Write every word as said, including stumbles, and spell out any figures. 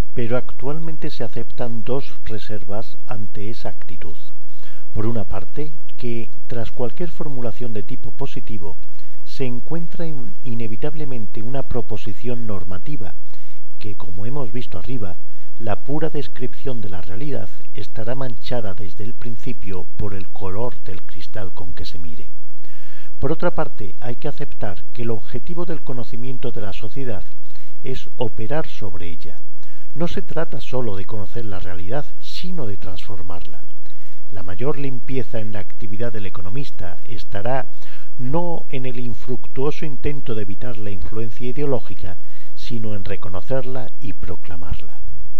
pero actualmente se aceptan dos reservas ante esa actitud. Por una parte, que tras cualquier formulación de tipo positivo se encuentra in- inevitablemente una proposición normativa que, como hemos visto arriba, la pura descripción de la realidad estará manchada desde el principio por el color del cristal con que se mire. Por otra parte, hay que aceptar que el objetivo del conocimiento de la sociedad es operar sobre ella. No se trata sólo de conocer la realidad, sino de transformarla. La mayor limpieza en la actividad del economista estará no en el infructuoso intento de evitar la influencia ideológica, sino en reconocerla y proclamarla.